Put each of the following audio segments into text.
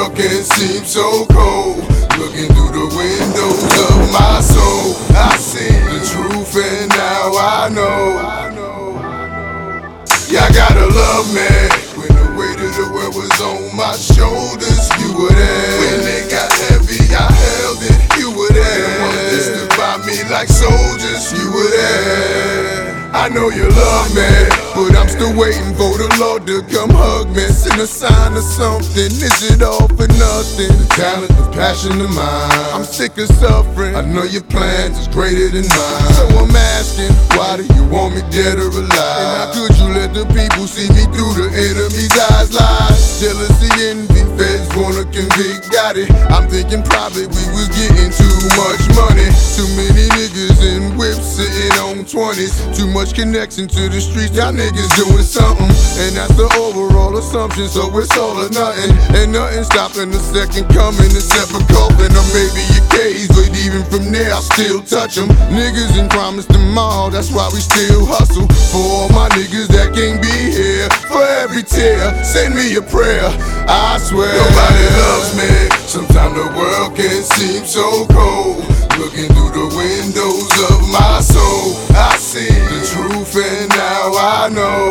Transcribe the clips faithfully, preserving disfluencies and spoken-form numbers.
world can seem so cold. Looking through the windows of my soul, I see the truth and now I know. Yeah, I gotta love me. When the weight of the world was on my shoulders, you were there. When it got heavy, I held it, you were there. And wanted to stick by me like soldiers, you were there. I know you love me, but I'm still waiting for the Lord to come hug me. Send a sign or something, is it all for nothing? The talent, the passion of mine, I'm sick of suffering. I know your plans is greater than mine. So I'm asking, why do you want me dead or alive? And how could you let the people see me through the enemy's eyes? Lies, jealousy, envy, feds wanna convict, got it. I'm thinking probably we was getting too much money. Too many niggas in whips sitting on twenties. Too much connection to the streets, y'all niggas doing something. And that's the overall assumption, so it's all or nothing. And nothing stopping the second coming except for coughing. Or maybe your case, but even from there I still touch them. Niggas ain't promised them all, that's why we still hustle. For all my niggas that can't be here, for every tear, send me a prayer, I swear. Nobody loves me, sometimes the world can seem so cold. Looking through the windows of my soul, I see the truth and now I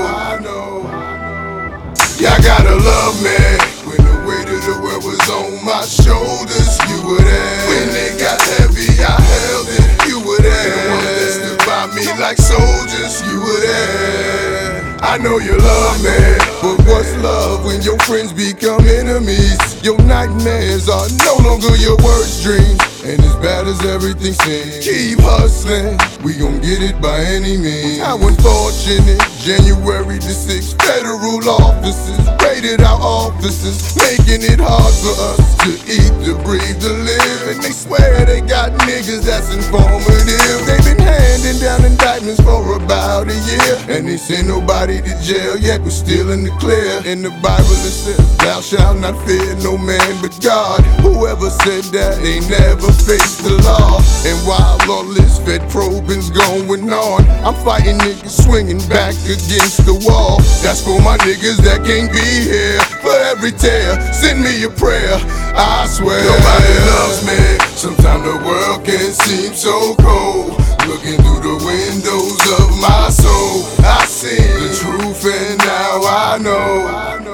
know. Yeah, I gotta love me. When the weight of the world was on my shoulders, you were there. When it got heavy, I held it, you were there. And wanted to stick by me like soldiers, you were there. I know you love me, but what's love when your friends become enemies? Your nightmares are no longer your worst dreams. And as bad as everything seems, keep hustling, we gon' get it by any means. How unfortunate, January the sixth, federal officers raided our offices, making it hard for us to eat, to breathe, to live. And they swear they got niggas that's informative. They've been handing down indictments for about a year, and they send nobody to jail yet, we're still in the clear. In the Bible it says, thou shalt not fear no man but God. Whoever said that ain't never face the law. And while all this Fed probing's going on, I'm fighting niggas swinging back against the wall. That's for my niggas that can't be here. For every tear, send me a prayer, I swear. Nobody loves me, sometimes the world can seem so cold. Looking through the windows of my soul, I see the truth and now I know.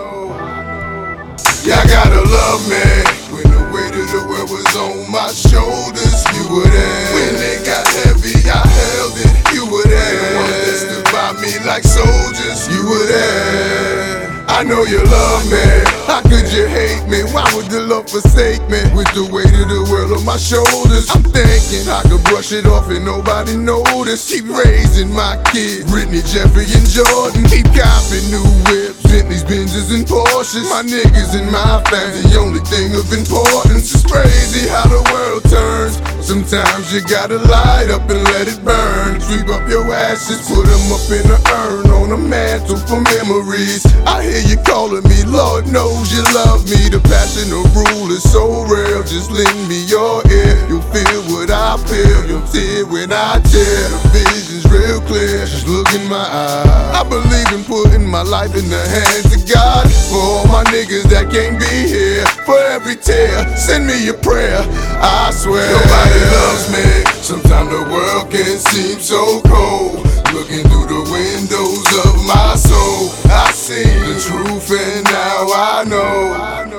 Yeah, I gotta love me. When the weight of the world was on my shoulders, you were there. When it got heavy, I held it, you were there. And wanted to stick by me like soldiers, you were there. I know you love me, how could you hate me? Why would the love forsake me? With the weight of the world on my shoulders, I'm thinking I could brush it off and nobody notice. Keep raising my kids, Brittany, Jeffrey, and Jordan. Keep copping new whips, Bentleys, Benzes, and Porsches. My niggas and my family, the only thing of importance. It's crazy how the world turns. Sometimes you gotta light up and let it burn. Sweep up your ashes, put them up in an urn on a mantle for memories. I hear you calling me, Lord knows you love me. The passion of rule is so real, just lend me your ear. You'll feel what I feel, you'll tear when I tear. The vision's real clear, just look in my eyes. I believe in putting my life in the hands of God. For all my niggas that can't be here, for every tear, send me a prayer, I swear. Nobody loves me, sometimes the world can seem so cold. Looking through the windows of my soul, I see the truth and now I know.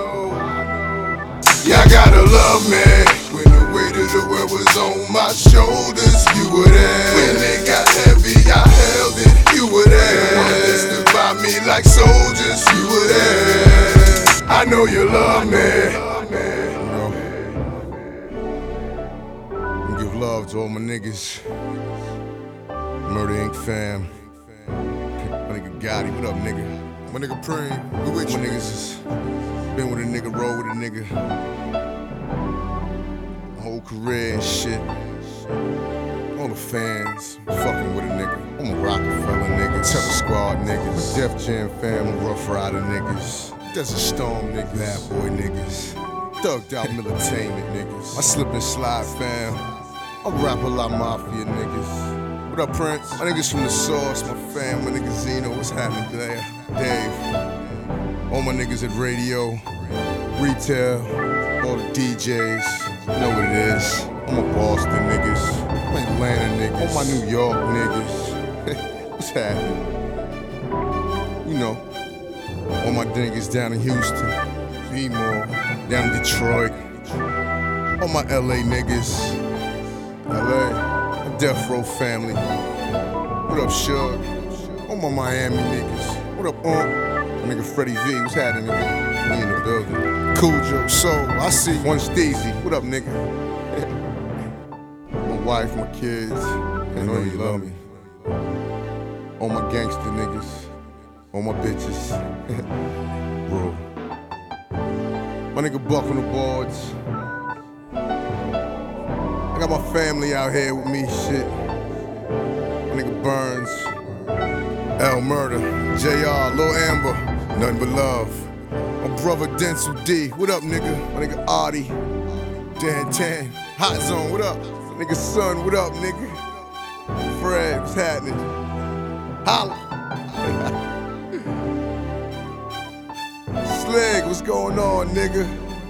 Yeah, I gotta love me. When the weight of the world was on my shoulders, you were there. When it got heavy, I held it, you were there. And wanted to stick by me like soldiers, you were there. I know you love me. Give love to all my niggas. Murder Incorporated fam. My nigga Gotti, what up, nigga? My nigga Preem, we with you niggas is been with a nigga, roll with a nigga. My whole career and shit. All the fans, fucking with a nigga. I'm a Rockefeller nigga, Terror Squad niggas, Def Jam fam, Rough Rider niggas, Desert Storm niggas, Bad Boy niggas, Thugged Out Militainment niggas, my Slip and Slide fam, I rap a lot Mafia niggas. What up, Prince? My niggas from the Source, my fam, my nigga Zeno, what's happening there? Dave, all my niggas at radio. Retail, all the D Js, you know what it is. I'm a Boston niggas, I'm Atlanta niggas, all my New York niggas. What's happening? You know, all my niggas down in Houston, Seymour, down in Detroit, all my L A niggas, L A, my Death Row family. What up, Shug? All my Miami niggas. What up, Unc? My nigga Freddie V, what's happening, nigga? We in the building. Cool Joe Soul, I see you. One Steezy, what up, nigga? My wife, my kids, I know you love me. All my gangster niggas, all my bitches. Bro. My nigga Buck on the boards. I got my family out here with me, shit. My nigga Burns, L Murder, J R, Lil Amber, nothing but love. My brother Denzel D, what up, nigga? My nigga Artie, Dan Tan, Hot Zone, what up? My nigga Son, what up, nigga? Fred, what's happening? Holla. Slig, what's going on, nigga?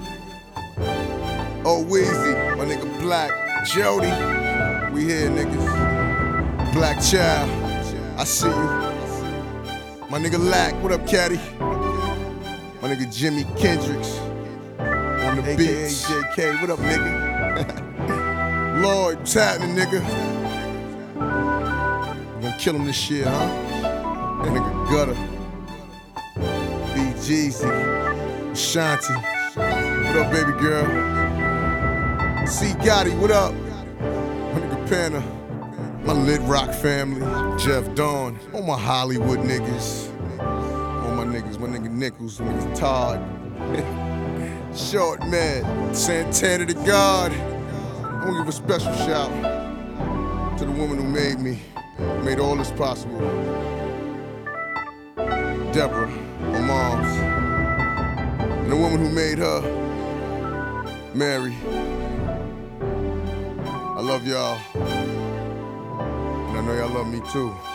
Oh, Weezy, my nigga Black, Jody, we here, niggas. Black Child, I see you. My nigga Lack, what up, Caddy? My nigga Jimmy Kendricks on the beats. J K, what up, nigga? Lloyd, what's happening, nigga? I'm gonna kill him this year, huh? That nigga Gutter, B Jeezy, Shanti, what up, baby girl? C Gotti, what up? My nigga Panna, my Lit Rock family, Jeff Dawn, all my Hollywood niggas. My niggas, my nigga Nichols, my nigga Todd, Short Man, Santana the God. I'm gonna give a special shout to the woman who made me, made all this possible. Deborah, my mom's, and the woman who made her, Mary. I love y'all, and I know y'all love me too.